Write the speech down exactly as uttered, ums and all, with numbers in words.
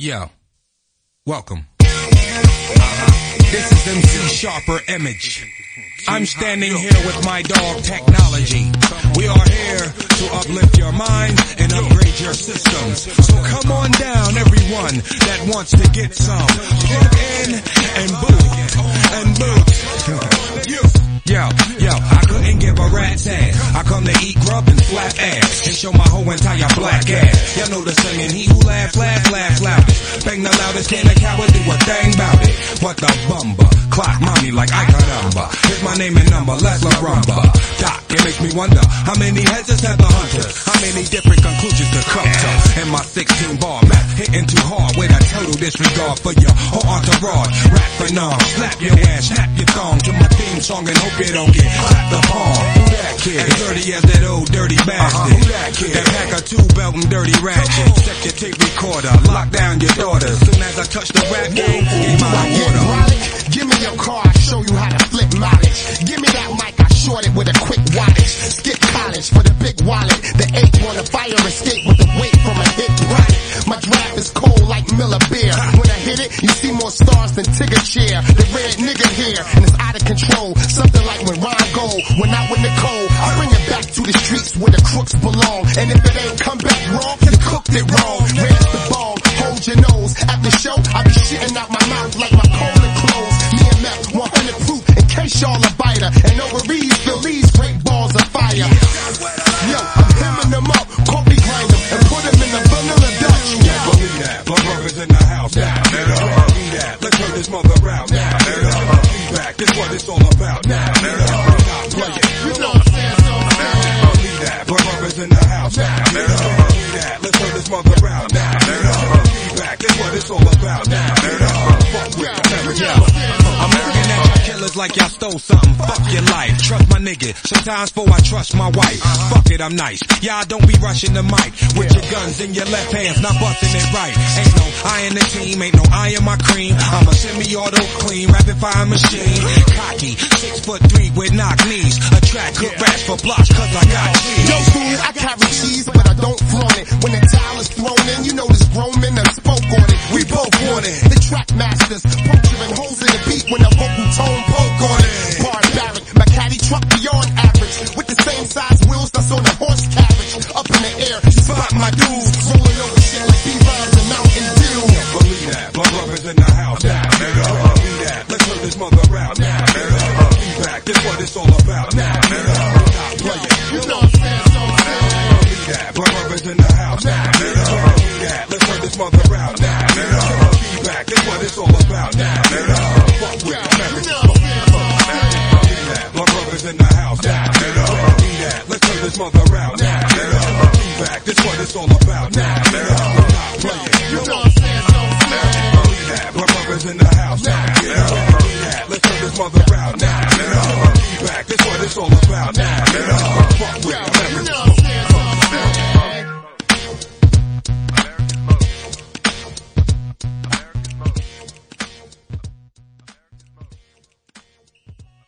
Yo, welcome. Uh-huh. This is M C Sharper Image. I'm standing here with my dog Technology. We are here to uplift your mind and upgrade your systems. So come on down, everyone that wants to get some. Plug in and boot and boot. Yo, yo, I couldn't give a rat's ass. I come to eat grub and slap ass and show my whole entire black ass. Y'all know the singing, he who laughs, laughs, laughs loudest. Bang the loudest, can a coward do a thing about it? What the bumba? Clock mommy like I got number. Here's my name and number, let's la rumba. Doc, it makes me wonder, how many heads has had the hunter? How many different conclusions to come to? And my sixteen bar map hitting too hard with a total disregard for your whole entourage. Rap phenom, slap your ass, snap your thong to my theme song and hope you don't get clapped the palm. Who that kid? As dirty as that old dirty bastard. Uh-huh. Who that kid? That pack of two belt and dirty ratchet. Set your tape recorder, lock down your daughter. Soon as I touch the rap game, give my water. Give me your car, I show you how to flip mileage. Give me that mic, I short it with a quick wattage. Skip college for the big wallet. The eight on the fire escape with the weight from a hit right. My draft is cold like Miller Beer. When I hit it, you see more stars than Tigger Chair. The red nigga here, and it's out of control. Something like when Ron Gold went out with Nicole. I bring it back to the streets where the crooks belong. And if it ain't come back wrong, you cooked it wrong. Raise the ball, hold your nose. At the show, I be shitting out my mouth like my colon closed. Me and Meth, one hundred proof in case y'all a biter. And overease, Phillies, great balls of fire. Yo, I'm hemming them up, caught me grind them, and put them in the vanilla Dutch. Yeah, believe that, blood brothers in the house now. Nigga, believe that, let's turn this mother out now. Nigga, feedback, this what it's all about now. Nigga, stop playing. You know what I'm saying, so believe that, blood brothers in the house now. Nigga, believe that, let's turn this mother out now. Nigga, feedback, this what it's all about now. Nigga, fuck with the yo, I'm looking at y'all killers like y'all stole something. Fuck your life, trust my nigga. Sometimes for I trust my wife. Fuck it, I'm nice. Y'all don't be rushing the mic with your guns in your left hands, not busting it right. Ain't no I in the team, ain't no I in my cream. I'm a semi-auto clean, rapid fire machine. Cocky, six foot three with knock knees. Attract good rats for blocks cause I got cheese. No food, I carry cheese, but I don't flaunt it. When the towel is thrown in, you know this grown men that spoke on it. We both want it. The track masters, puncturing holes in the beat when the vocal tone poke on it. Barbaric, my caddy truck beyond average. With the same size wheels that's on the horse carriage. Up in the air, you spot my dudes. Rolling over shit like B-Vines and Mountain Dew. Believe that, blood brothers in the house now. Nigga, believe that, let's turn this mother out now. Nigga, feedback, this what it's all about now. Nigga, stop playing. You know what I'm saying, so believe that, blood brothers in the house now. Nigga, believe that, let's turn this mother out now. Nigga, feedback, this what it's all about now. Nigga, fuck with America. Believe that, blood brothers in the house now. Nigga, believe that, let's turn this mother out now. Nigga, feedback, this what it's all about now. Nigga, stop playing. You know what I'm saying, so believe that, blood brothers in the house now. Nigga, believe that, let's turn this mother out now. Nigga, feedback, this what it's all about now. Nigga, fuck with America.